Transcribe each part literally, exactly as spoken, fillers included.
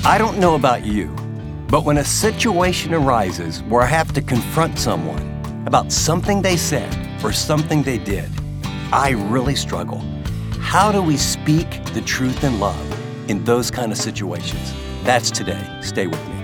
I don't know about you, but when a situation arises where I have to confront someone about something they said or something they did, I really struggle. How do we speak the truth in love in those kind of situations? That's today. Stay with me.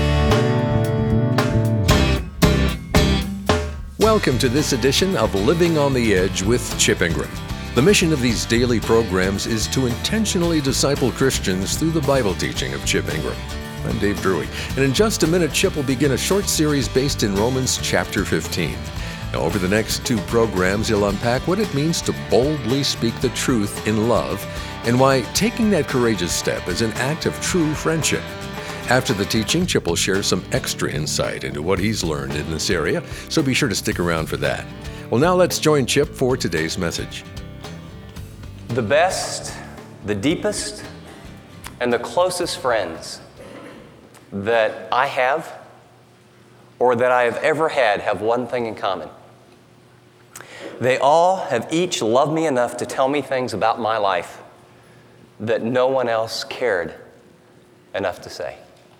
Welcome to this edition of Living on the Edge with Chip Ingram. The mission of these daily programs is to intentionally disciple Christians through the Bible teaching of Chip Ingram. I'm Dave Drury, and in just a minute, Chip will begin a short series based in Romans chapter fifteen. Now, over the next two programs, he'll unpack what it means to boldly speak the truth in love and why taking that courageous step is an act of true friendship. After the teaching, Chip will share some extra insight into what he's learned in this area, so be sure to stick around for that. Well, now let's join Chip for today's message. The best, the deepest, and the closest friends that I have or that I have ever had have one thing in common. They all have each loved me enough to tell me things about my life that no one else cared enough to say.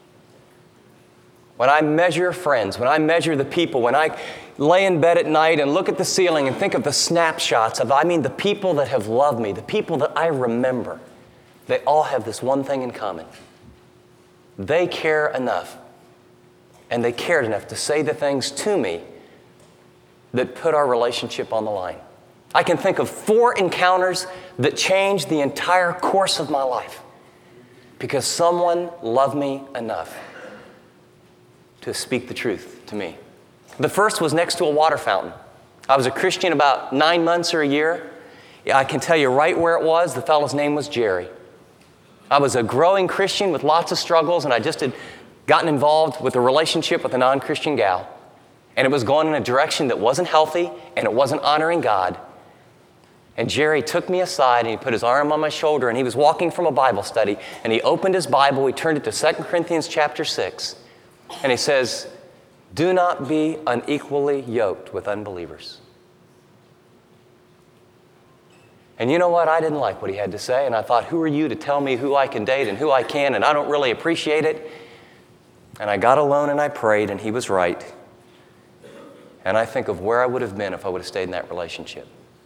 When I measure friends, when I measure the people, when I lay in bed at night and look at the ceiling and think of the snapshots of, I mean, the people that have loved me, the people that I remember, they all have this one thing in common. They care enough, and they cared enough to say the things to me that put our relationship on the line. I can think of four encounters that changed the entire course of my life because someone loved me enough to speak the truth to me. The first was next to a water fountain. I was a Christian about nine months or a year. I can tell you right where it was. The fellow's name was Jerry. I was a growing Christian with lots of struggles, and I just had gotten involved with a relationship with a non-Christian gal. And it was going in a direction that wasn't healthy, and it wasn't honoring God. And Jerry took me aside, and he put his arm on my shoulder, and he was walking from a Bible study, and he opened his Bible, he turned it to Second Corinthians chapter six, and he says, "Do not be unequally yoked with unbelievers." And you know what? I didn't like what he had to say, and I thought, who are you to tell me who I can date and who I can, and I don't really appreciate it. And I got alone and I prayed, and he was right. And I think of where I would have been if I would have stayed in that relationship.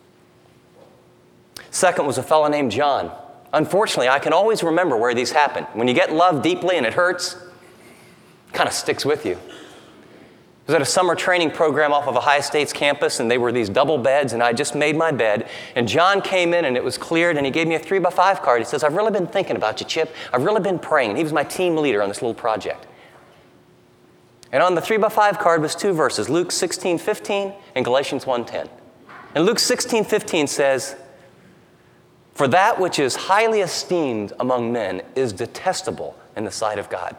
Second was a fellow named John. Unfortunately, I can always remember where these happen. When you get loved deeply and it hurts, it kind of sticks with you. I was at a summer training program off of Ohio State's campus, and they were these double beds, and I just made my bed. And John came in, and it was cleared, and he gave me a three by five card. He says, "I've really been thinking about you, Chip. I've really been praying." And he was my team leader on this little project. And on the three by five card was two verses, Luke sixteen fifteen and Galatians one ten. And Luke sixteen fifteen says, "For that which is highly esteemed among men is detestable in the sight of God."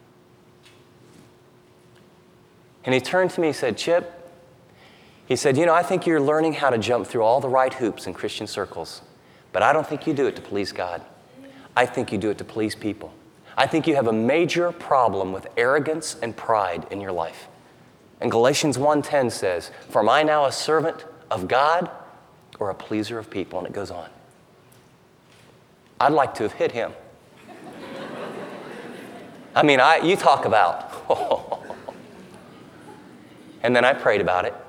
And he turned to me and said, "Chip," he said, "you know, I think you're learning how to jump through all the right hoops in Christian circles, but I don't think you do it to please God. I think you do it to please people. I think you have a major problem with arrogance and pride in your life." And Galatians one ten says, "For am I now a servant of God or a pleaser of people?" And it goes on. I'd like to have hit him. I mean, I, you talk about, and then I prayed about it.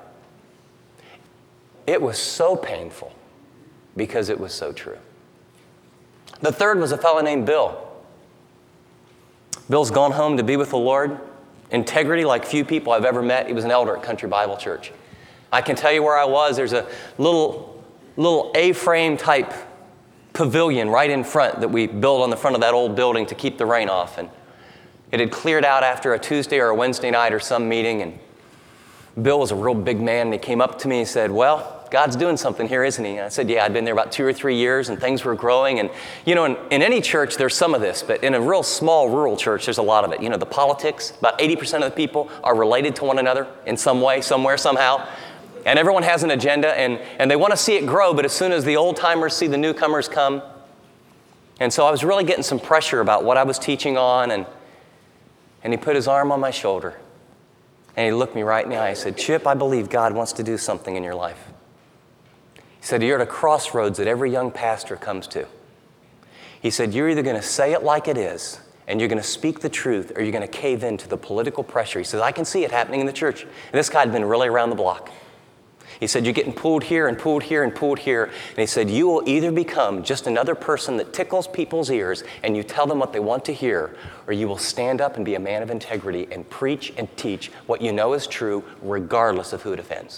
It was so painful because it was so true. The third was a fellow named Bill. Bill's gone home to be with the Lord. Integrity like few people I've ever met. He was an elder at Country Bible Church. I can tell you where I was. There's a little, little A-frame type pavilion right in front that we built on the front of that old building to keep the rain off. And it had cleared out after a Tuesday or a Wednesday night or some meeting, and Bill was a real big man, and he came up to me and said, "Well, God's doing something here, isn't he?" And I said, "Yeah, I'd been there about two or three years, and things were growing." And, you know, in, in any church, there's some of this, but in a real small rural church, there's a lot of it. You know, the politics, about eighty percent of the people are related to one another in some way, somewhere, somehow. And everyone has an agenda, and, and they want to see it grow, but as soon as the old-timers see the newcomers come. And so I was really getting some pressure about what I was teaching on, and, and he put his arm on my shoulder. And he looked me right in the eye. He said, "Chip, I believe God wants to do something in your life." He said, "You're at a crossroads that every young pastor comes to." He said, "You're either going to say it like it is and you're going to speak the truth, or you're going to cave into the political pressure. He says, I can see it happening in the church. And this guy had been really around the block. He said, you're getting pulled here and pulled here and pulled here. And he said, you will either become just another person that tickles people's ears and you tell them what they want to hear, or you will stand up and be a man of integrity and preach and teach what you know is true, regardless of who it offends.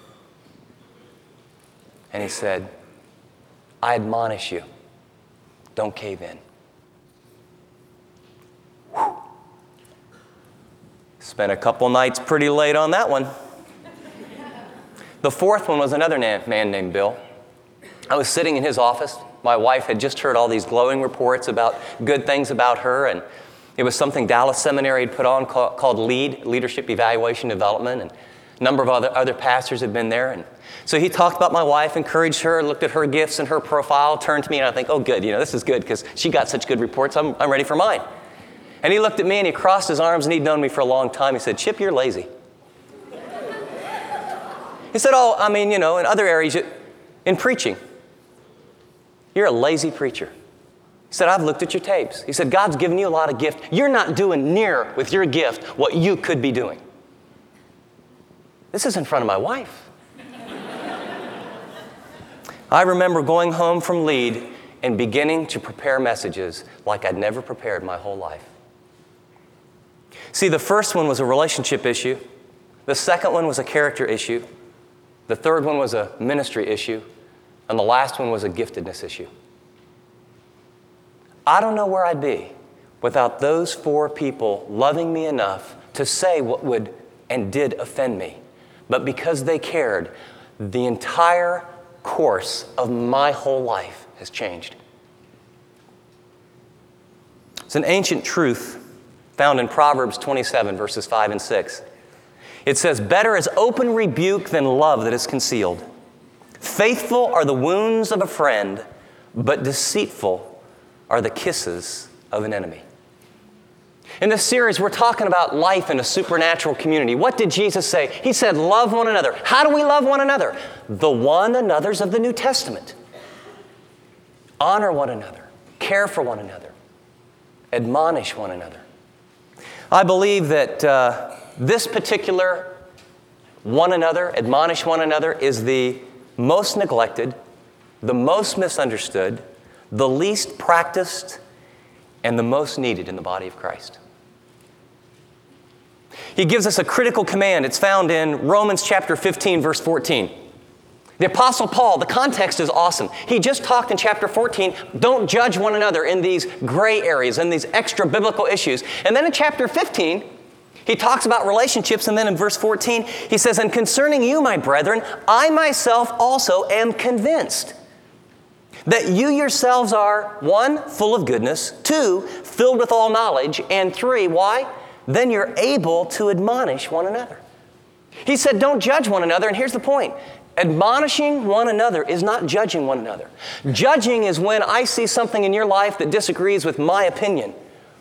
And he said, I admonish you, don't cave in. Whew. Spent a couple nights pretty late on that one. The fourth one was another na- man named Bill. I was sitting in his office. My wife had just heard all these glowing reports about good things about her, and it was something Dallas Seminary had put on called, called LEAD, Leadership Evaluation Development, and a number of other, other pastors had been there. And so he talked about my wife, encouraged her, looked at her gifts and her profile, turned to me, and I think, oh, good, you know, this is good because she got such good reports. I'm, I'm ready for mine. And he looked at me and he crossed his arms, and he'd known me for a long time. He said, Chip, you're lazy. He said, oh, I mean, you know, in other areas, in preaching, you're a lazy preacher. He said, I've looked at your tapes. He said, God's given you a lot of gift. You're not doing near with your gift what you could be doing. This is in front of my wife. I remember going home from LEAD and beginning to prepare messages like I'd never prepared my whole life. See, the first one was a relationship issue. The second one was a character issue. The third one was a ministry issue. And the last one was a giftedness issue. I don't know where I'd be without those four people loving me enough to say what would and did offend me. But because they cared, the entire course of my whole life has changed. It's an ancient truth found in Proverbs twenty-seven, verses five and six. It says, better is open rebuke than love that is concealed. Faithful are the wounds of a friend, but deceitful are the kisses of an enemy. In this series, we're talking about life in a supernatural community. What did Jesus say? He said, love one another. How do we love one another? The one another's of the New Testament. Honor one another. Care for one another. Admonish one another. I believe that uh, this particular one another, admonish one another, is the most neglected, the most misunderstood, the least practiced, and the most needed in the body of Christ. He gives us a critical command. It's found in Romans chapter fifteen, verse fourteen. The Apostle Paul, the context is awesome. He just talked in chapter fourteen, don't judge one another in these gray areas and these extra biblical issues. And then in chapter fifteen, he talks about relationships, and then in verse fourteen, he says, and concerning you, my brethren, I myself also am convinced that you yourselves are, one, full of goodness, two, filled with all knowledge, and three, why? Then you're able to admonish one another. He said, don't judge one another, and here's the point. Admonishing one another is not judging one another. Judging is when I see something in your life that disagrees with my opinion.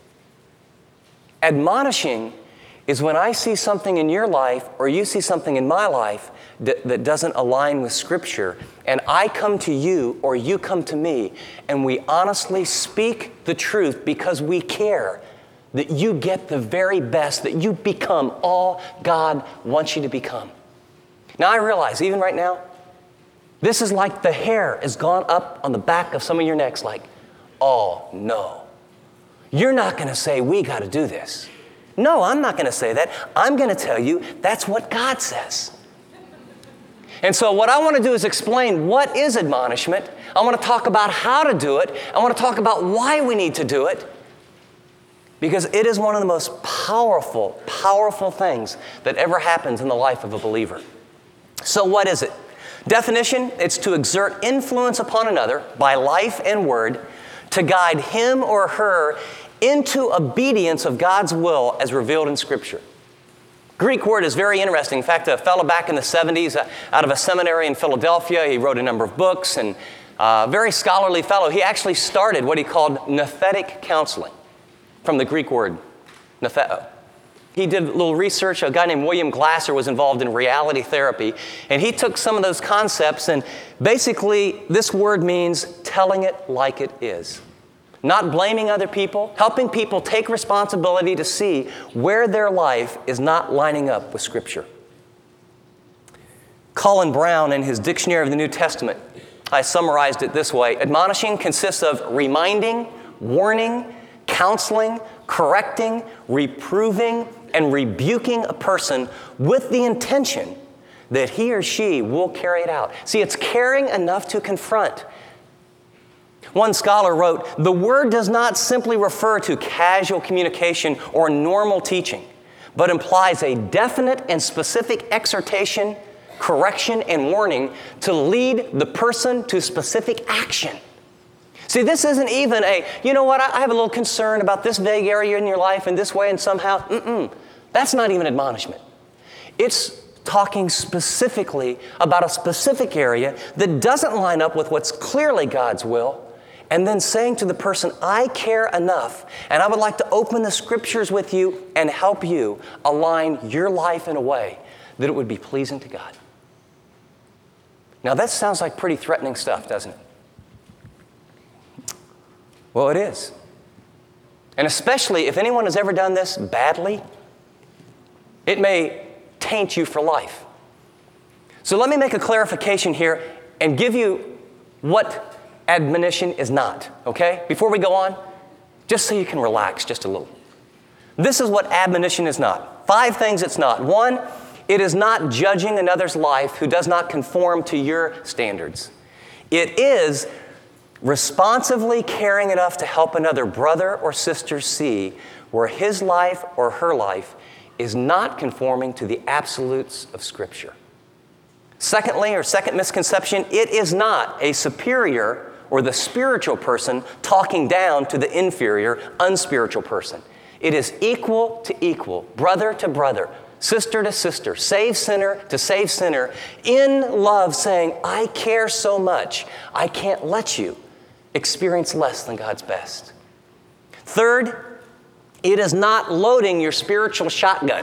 Admonishing is when I see something in your life or you see something in my life that, that doesn't align with Scripture, and I come to you or you come to me, and we honestly speak the truth because we care that you get the very best, that you become all God wants you to become. Now I realize, even right now, this is like the hair has gone up on the back of some of your necks like, oh no, you're not going to say we got to do this. No, I'm not going to say that. I'm going to tell you that's what God says. And so what I want to do is explain what is admonishment. I want to talk about how to do it. I want to talk about why we need to do it. Because it is one of the most powerful, powerful things that ever happens in the life of a believer. So what is it? Definition, it's to exert influence upon another by life and word to guide him or her into obedience of God's will as revealed in Scripture. Greek word is very interesting. In fact, a fellow back in the seventies uh, out of a seminary in Philadelphia, he wrote a number of books, and a uh, very scholarly fellow. He actually started what he called nouthetic counseling from the Greek word, noutheo. He did a little research. A guy named William Glasser was involved in reality therapy, and he took some of those concepts, and basically this word means telling it like it is. not blaming other people, helping people take responsibility to see where their life is not lining up with Scripture. Colin Brown, in his Dictionary of the New Testament, I summarized it this way. Admonishing consists of reminding, warning, counseling, correcting, reproving, and rebuking a person with the intention that he or she will carry it out. See, it's caring enough to confront. One scholar wrote, "The word does not simply refer to casual communication or normal teaching, but implies a definite and specific exhortation, correction, and warning to lead the person to specific action." See, this isn't even a, you know what, I have a little concern about this vague area in your life in this way and somehow, mm-mm. That's not even admonishment. It's talking specifically about a specific area that doesn't line up with what's clearly God's will, and then saying to the person, I care enough, and I would like to open the Scriptures with you and help you align your life in a way that it would be pleasing to God. Now that sounds like pretty threatening stuff, doesn't it? Well, it is. And especially if anyone has ever done this badly, it may taint you for life. So let me make a clarification here and give you what admonition is not, okay? Before we go on, just so you can relax just a little. This is what admonition is not. Five things it's not. One, it is not judging another's life who does not conform to your standards. It is responsively caring enough to help another brother or sister see where his life or her life is not conforming to the absolutes of Scripture. Secondly, or second misconception, it is not a superior or the spiritual person talking down to the inferior, unspiritual person. It is equal to equal, brother to brother, sister to sister, saved sinner to saved sinner, in love saying, I care so much, I can't let you experience less than God's best. Third, it is not loading your spiritual shotgun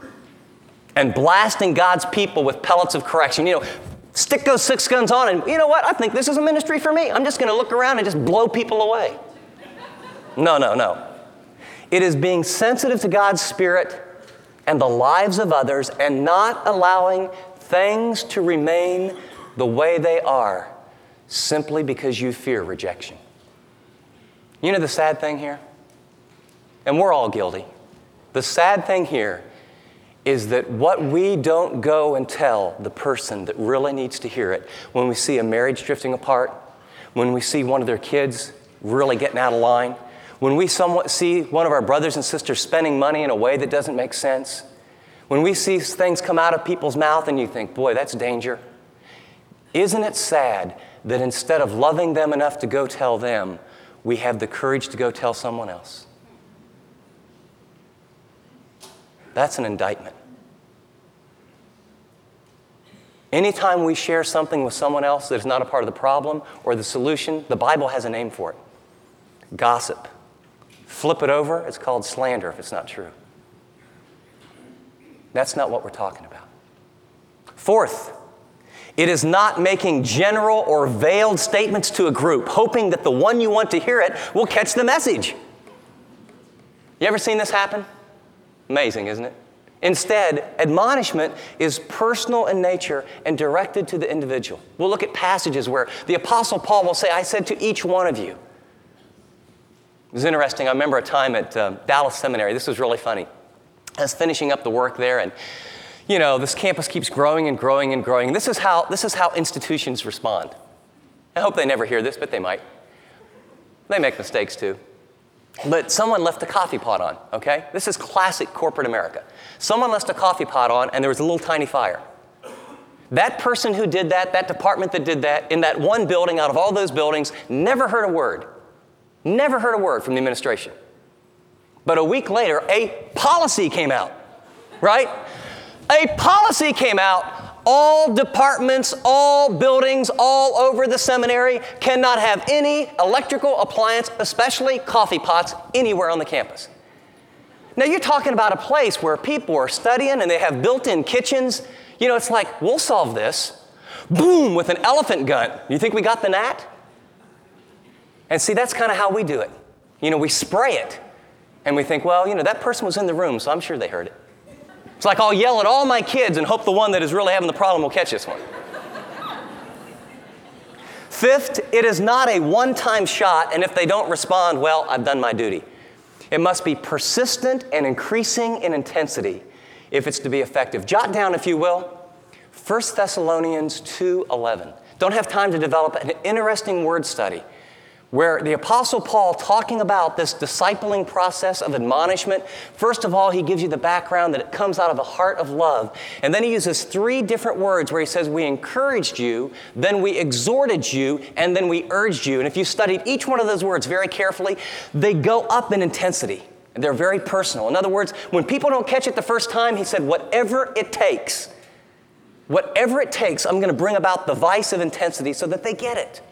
and blasting God's people with pellets of correction. You know, stick those six guns on and, you know what, I think this is a ministry for me. I'm just going to look around and just blow people away. No, no, no. It is being sensitive to God's Spirit and the lives of others and not allowing things to remain the way they are simply because you fear rejection. You know the sad thing here? And we're all guilty. The sad thing here is that what we don't go and tell the person that really needs to hear it, when we see a marriage drifting apart, when we see one of their kids really getting out of line, when we somewhat see one of our brothers and sisters spending money in a way that doesn't make sense, when we see things come out of people's mouth and you think, boy, that's danger. Isn't it sad that instead of loving them enough to go tell them, we have the courage to go tell someone else? That's an indictment. Anytime we share something with someone else that is not a part of the problem or the solution, the Bible has a name for it. Gossip. Flip it over, it's called slander if it's not true. That's not what we're talking about. Fourth, it is not making general or veiled statements to a group, hoping that the one you want to hear it will catch the message. You ever seen this happen? Amazing, isn't it? Instead, admonishment is personal in nature and directed to the individual. We'll look at passages where the Apostle Paul will say, I said to each one of you. It was interesting. I remember a time at uh, Dallas Seminary. This was really funny. I was finishing up the work there, and you know, this campus keeps growing and growing and growing. And this is how this is how institutions respond. I hope they never hear this, but they might. They make mistakes too. But someone left the coffee pot on, okay? This is classic corporate America. Someone left a coffee pot on, and there was a little tiny fire. That person who did that, that department that did that, in that one building out of all those buildings, never heard a word. Never heard a word from the administration. But a week later, a policy came out, right? A policy came out. All departments, all buildings, all over the seminary cannot have any electrical appliance, especially coffee pots, anywhere on the campus. Now, you're talking about a place where people are studying and they have built-in kitchens. You know, it's like, we'll solve this. Boom, with an elephant gun. You think we got the gnat? And see, that's kind of how we do it. You know, we spray it, and we think, well, you know, that person was in the room, so I'm sure they heard it. It's like I'll yell at all my kids and hope the one that is really having the problem will catch this one. Fifth, it is not a one-time shot, and if they don't respond, well, I've done my duty. It must be persistent and increasing in intensity if it's to be effective. Jot down, if you will, First Thessalonians two eleven. Don't have time to develop an interesting word study where the Apostle Paul, talking about this discipling process of admonishment, first of all, he gives you the background that it comes out of a heart of love. And then he uses three different words where he says, we encouraged you, then we exhorted you, and then we urged you. And if you studied each one of those words very carefully, they go up in intensity. And they're very personal. In other words, when people don't catch it the first time, he said, whatever it takes, whatever it takes, I'm going to bring about the vice of intensity so that they get it.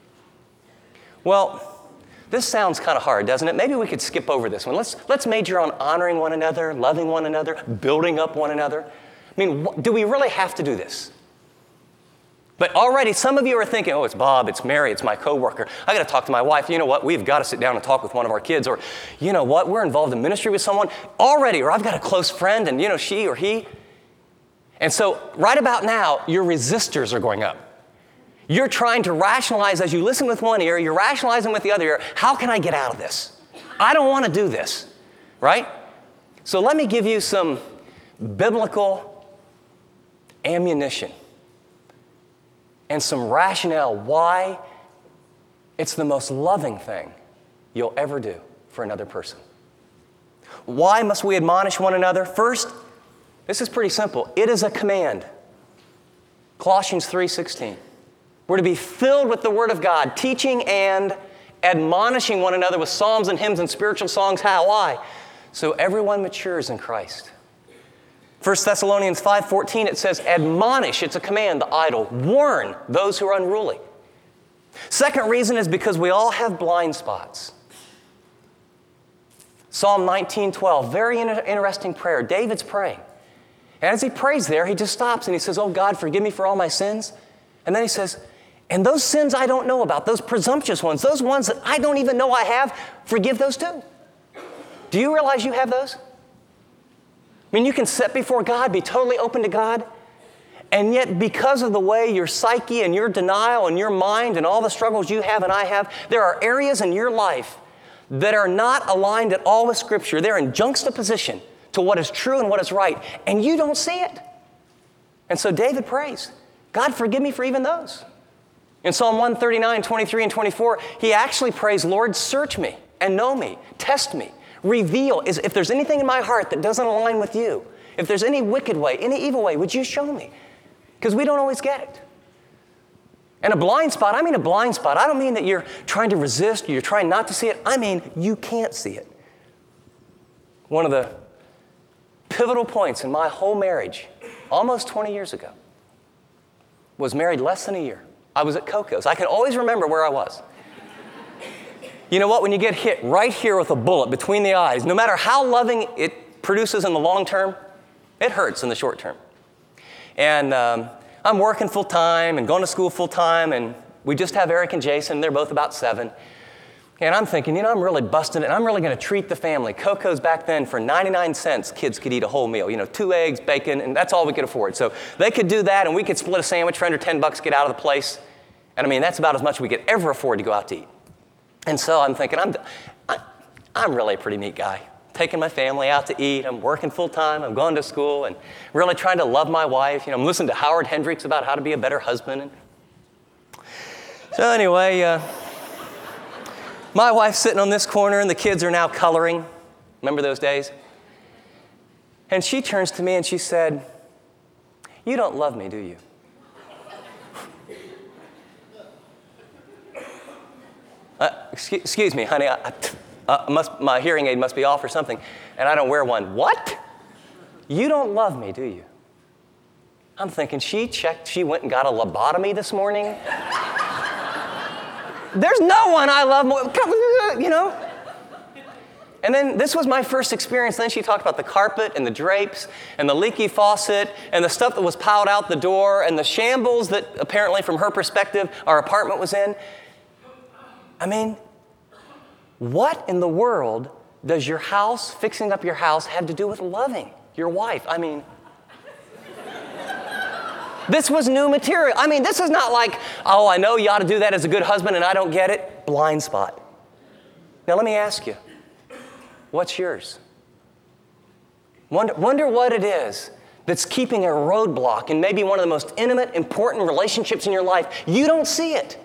Well, this sounds kind of hard, doesn't it? Maybe we could skip over this one. Let's, let's major on honoring one another, loving one another, building up one another. I mean, wh- do we really have to do this? But already some of you are thinking, oh, it's Bob, it's Mary, it's my coworker. I got to talk to my wife. You know what? We've got to sit down and talk with one of our kids. Or, you know what? We're involved in ministry with someone already. Or I've got a close friend and, you know, she or he. And so right about now, your resistors are going up. You're trying to rationalize as you listen with one ear, you're rationalizing with the other ear, how can I get out of this? I don't want to do this, right? So let me give you some biblical ammunition and some rationale why it's the most loving thing you'll ever do for another person. Why must we admonish one another? First, this is pretty simple. It is a command. Colossians three sixteen. We're to be filled with the Word of God, teaching and admonishing one another with psalms and hymns and spiritual songs. How? Why? So everyone matures in Christ. First Thessalonians five fourteen, it says, admonish, it's a command, the idle. Warn those who are unruly. Second reason is because we all have blind spots. Psalm nineteen twelve, very inter- interesting prayer. David's praying. And as he prays there, he just stops and he says, oh God, forgive me for all my sins. And then he says, and those sins I don't know about, those presumptuous ones, those ones that I don't even know I have, forgive those too. Do you realize you have those? I mean, you can sit before God, be totally open to God, and yet because of the way your psyche and your denial and your mind and all the struggles you have and I have, there are areas in your life that are not aligned at all with Scripture. They're in juxtaposition to what is true and what is right, and you don't see it. And so David prays, God, forgive me for even those. In Psalm one thirty-nine, twenty-three, and twenty-four, he actually prays, Lord, search me and know me, test me, reveal. Is, if there's anything in my heart that doesn't align with you, if there's any wicked way, any evil way, would you show me? Because we don't always get it. And a blind spot, I mean a blind spot. I don't mean that you're trying to resist, or you're trying not to see it. I mean you can't see it. One of the pivotal points in my whole marriage, almost twenty years ago, was married less than a year. I was at Coco's. I can always remember where I was. You know what? When you get hit right here with a bullet between the eyes, no matter how loving it produces in the long term, it hurts in the short term. And um, I'm working full time and going to school full time, and we just have Eric and Jason. They're both about seven. And I'm thinking, you know, I'm really busting it, and I'm really going to treat the family. Coco's back then, for ninety-nine cents, kids could eat a whole meal. You know, two eggs, bacon, and that's all we could afford. So they could do that, and we could split a sandwich for under ten bucks, get out of the place. And I mean, that's about as much we could ever afford to go out to eat. And so I'm thinking, I'm, I, I'm really a pretty neat guy. Taking my family out to eat. I'm working full time. I'm going to school and really trying to love my wife. You know, I'm listening to Howard Hendricks about how to be a better husband. And so anyway, uh, my wife's sitting on this corner and the kids are now coloring. Remember those days? And she turns to me and she said, you don't love me, do you? Uh, excuse, excuse me, honey, I, I must, my hearing aid must be off or something, and I don't wear one. What? You don't love me, do you? I'm thinking, she checked, she went and got a lobotomy this morning. There's no one I love more, you know? And then this was my first experience. Then she talked about the carpet and the drapes and the leaky faucet and the stuff that was piled out the door and the shambles that apparently from her perspective our apartment was in. I mean, What in the world does your house, fixing up your house, have to do with loving your wife? I mean, this was new material. I mean, this is not like, oh, I know you ought to do that as a good husband and I don't get it. Blind spot. Now, let me ask you, what's yours? Wonder, wonder what it is that's keeping a roadblock in maybe one of the most intimate, important relationships in your life. You don't see it.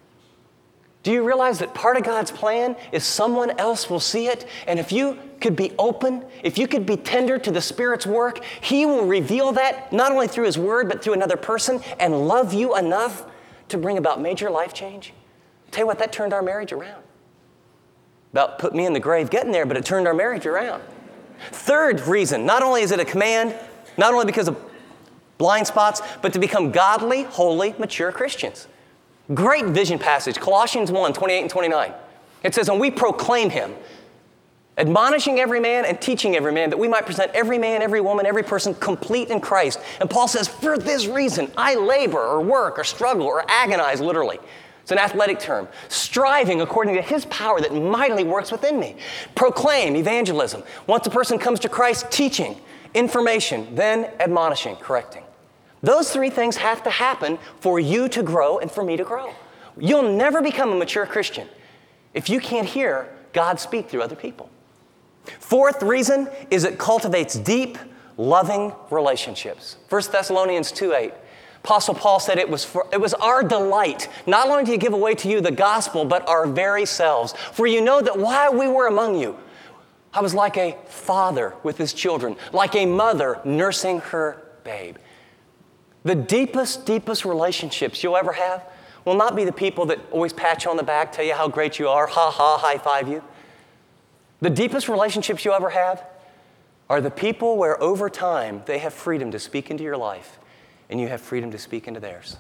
Do you realize that part of God's plan is someone else will see it? And if you could be open, if you could be tender to the Spirit's work, He will reveal that not only through His Word, but through another person and love you enough to bring about major life change. Tell you what, that turned our marriage around. About put me in the grave getting there, but it turned our marriage around. Third reason, not only is it a command, not only because of blind spots, but to become godly, holy, mature Christians. Great vision passage, Colossians one, twenty-eight and twenty-nine. It says, and we proclaim Him, admonishing every man and teaching every man, that we might present every man, every woman, every person complete in Christ. And Paul says, for this reason, I labor or work or struggle or agonize, literally. It's an athletic term. Striving according to His power that mightily works within me. Proclaim, evangelism. Once a person comes to Christ, teaching, information, then admonishing, correcting. Those three things have to happen for you to grow and for me to grow. You'll never become a mature Christian if you can't hear God speak through other people. Fourth reason is it cultivates deep, loving relationships. First Thessalonians two eight. Apostle Paul said it was, for, it was our delight, not only to give away to you the gospel, but our very selves. For you know that while we were among you, I was like a father with his children, like a mother nursing her babe. The deepest, deepest relationships you'll ever have will not be the people that always pat you on the back, tell you how great you are, ha ha, high five you. The deepest relationships you'll ever have are the people where over time they have freedom to speak into your life and you have freedom to speak into theirs.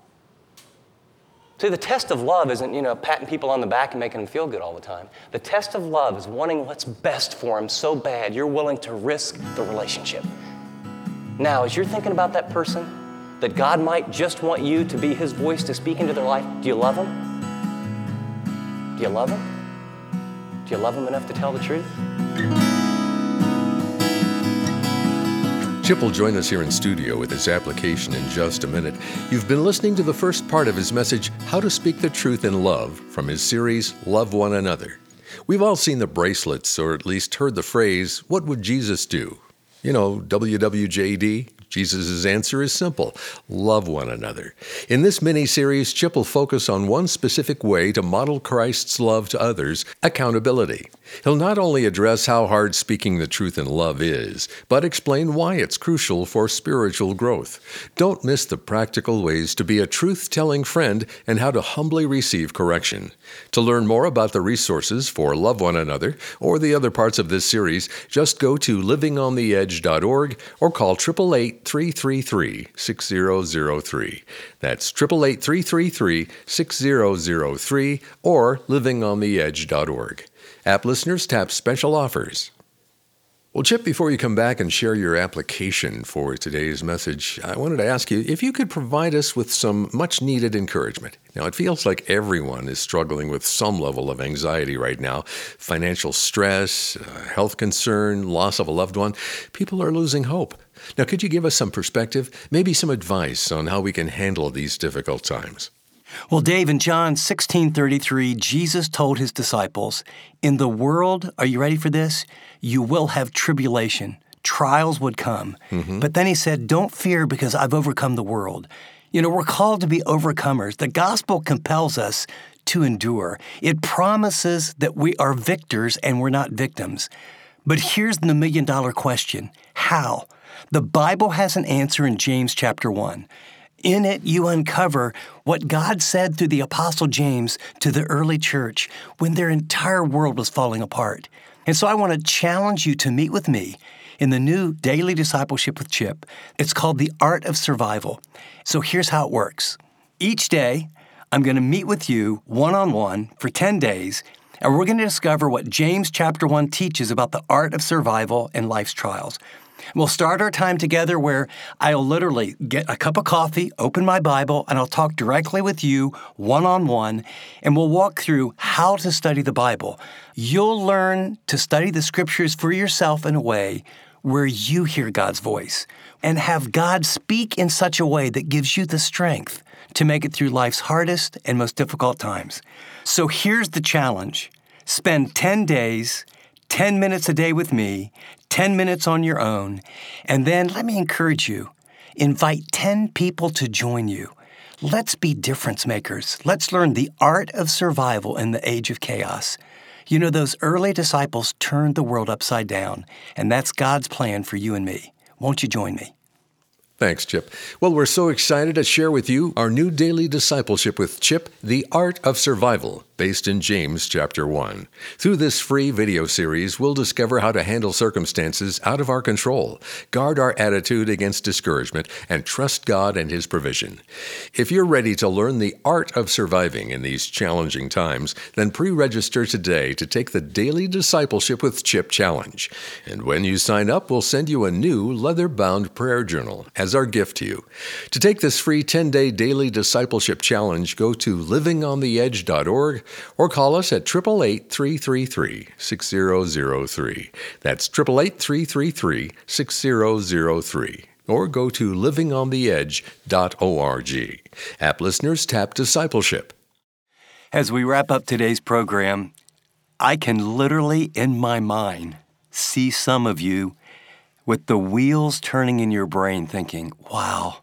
See, the test of love isn't, you know, patting people on the back and making them feel good all the time. The test of love is wanting what's best for them so bad you're willing to risk the relationship. Now, as you're thinking about that person, that God might just want you to be His voice to speak into their life, do you love them? Do you love them? Do you love them enough to tell the truth? Chip will join us here in studio with his application in just a minute. You've been listening to the first part of his message, How to Speak the Truth in Love, from his series, Love One Another. We've all seen the bracelets, or at least heard the phrase, what would Jesus do? You know, W W J D. Jesus' answer is simple. Love one another. In this mini-series, Chip will focus on one specific way to model Christ's love to others, accountability. He'll not only address how hard speaking the truth in love is, but explain why it's crucial for spiritual growth. Don't miss the practical ways to be a truth-telling friend and how to humbly receive correction. To learn more about the resources for Love One Another or the other parts of this series, just go to living on the edge dot org or call eight eight eight, three three three, six zero zero three. That's eight eight eight, three three three, six zero zero three or living on the edge dot org. App listeners tap special offers. Well, Chip, before you come back and share your application for today's message, I wanted to ask you if you could provide us with some much-needed encouragement. Now, it feels like everyone is struggling with some level of anxiety right now. Financial stress, uh, health concern, loss of a loved one. People are losing hope. Now, could you give us some perspective, maybe some advice on how we can handle these difficult times? Well, Dave, in John sixteen thirty-three, Jesus told His disciples, in the world, are you ready for this? You will have tribulation. Trials would come. Mm-hmm. But then He said, don't fear because I've overcome the world. You know, we're called to be overcomers. The gospel compels us to endure. It promises that we are victors and we're not victims. But here's the million-dollar question. How? The Bible has an answer in James chapter one. In it, you uncover what God said through the Apostle James to the early church when their entire world was falling apart. And so I want to challenge you to meet with me in the new Daily Discipleship with Chip. It's called The Art of Survival. So here's how it works. Each day, I'm going to meet with you one-on-one for ten days, and we're going to discover what James chapter one teaches about the art of survival and life's trials. We'll start our time together where I'll literally get a cup of coffee, open my Bible, and I'll talk directly with you one-on-one, and we'll walk through how to study the Bible. You'll learn to study the Scriptures for yourself in a way where you hear God's voice and have God speak in such a way that gives you the strength to make it through life's hardest and most difficult times. So here's the challenge. Spend ten days, ten minutes a day with me, ten minutes on your own, and then let me encourage you, invite ten people to join you. Let's be difference makers. Let's learn the art of survival in the age of chaos. You know, those early disciples turned the world upside down, and that's God's plan for you and me. Won't you join me? Thanks, Chip. Well, we're so excited to share with you our new daily discipleship with Chip, The Art of Survival, based in James chapter one. Through this free video series, we'll discover how to handle circumstances out of our control, guard our attitude against discouragement, and trust God and His provision. If you're ready to learn the art of surviving in these challenging times, then pre-register today to take the Daily Discipleship with Chip Challenge. And when you sign up, we'll send you a new leather-bound prayer journal as our gift to you. To take this free ten-day daily discipleship challenge, go to living on the edge dot org or call us at eight eight eight, three three three, six zero zero three. That's eight eight eight, three three three, six zero zero three. Or go to living on the edge dot org. App listeners, tap Discipleship. As we wrap up today's program, I can literally, in my mind, see some of you with the wheels turning in your brain thinking, wow,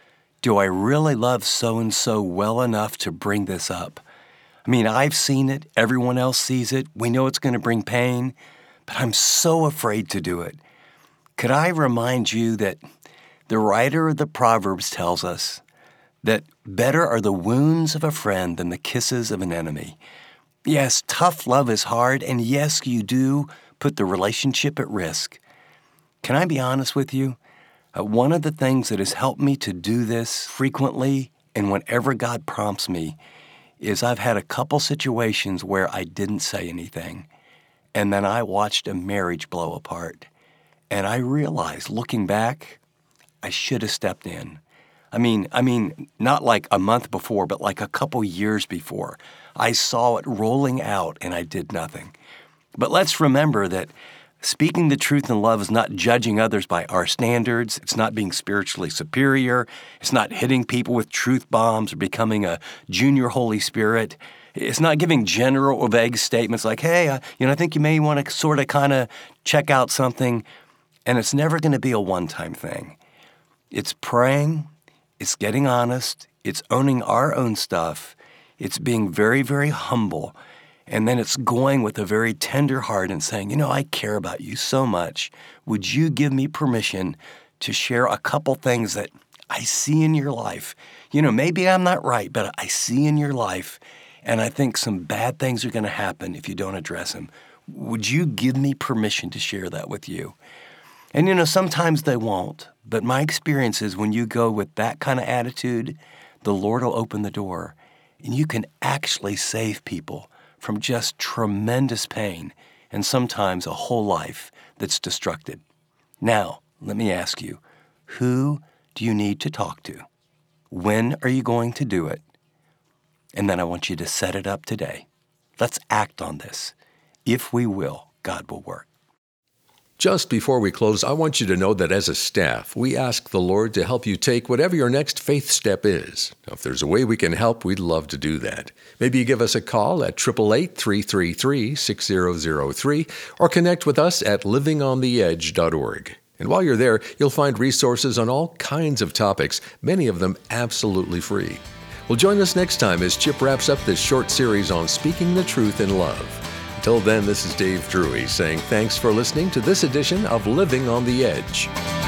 do I really love so-and-so well enough to bring this up? I mean, I've seen it. Everyone else sees it. We know it's going to bring pain, but I'm so afraid to do it. Could I remind you that the writer of the Proverbs tells us that better are the wounds of a friend than the kisses of an enemy. Yes, tough love is hard, and yes, you do put the relationship at risk. Can I be honest with you? Uh, one of the things that has helped me to do this frequently and whenever God prompts me is I've had a couple situations where I didn't say anything, and then I watched a marriage blow apart. And I realized, looking back, I should have stepped in. I mean, I mean, not like a month before, but like a couple years before. I saw it rolling out, and I did nothing. But let's remember that speaking the truth in love is not judging others by our standards. It's not being spiritually superior. It's not hitting people with truth bombs or becoming a junior Holy Spirit. It's not giving general or vague statements like, hey, uh, you know, I think you may want to sort of kind of check out something. And it's never going to be a one-time thing. It's praying. It's getting honest. It's owning our own stuff. It's being very, very humble. And then it's going with a very tender heart and saying, you know, I care about you so much. Would you give me permission to share a couple things that I see in your life? You know, maybe I'm not right, but I see in your life, and I think some bad things are going to happen if you don't address them. Would you give me permission to share that with you? And, you know, sometimes they won't. But my experience is when you go with that kind of attitude, the Lord will open the door, and you can actually save people from just tremendous pain and sometimes a whole life that's destructed. Now, let me ask you, who do you need to talk to? When are you going to do it? And then I want you to set it up today. Let's act on this. If we will, God will work. Just before we close, I want you to know that as a staff, we ask the Lord to help you take whatever your next faith step is. Now, if there's a way we can help, we'd love to do that. Maybe you give us a call at eight eight eight, three three three, six zero zero three or connect with us at living on the edge dot org. And while you're there, you'll find resources on all kinds of topics, many of them absolutely free. Well, join us next time as Chip wraps up this short series on speaking the truth in love. Until then, this is Dave Drury saying thanks for listening to this edition of Living on the Edge.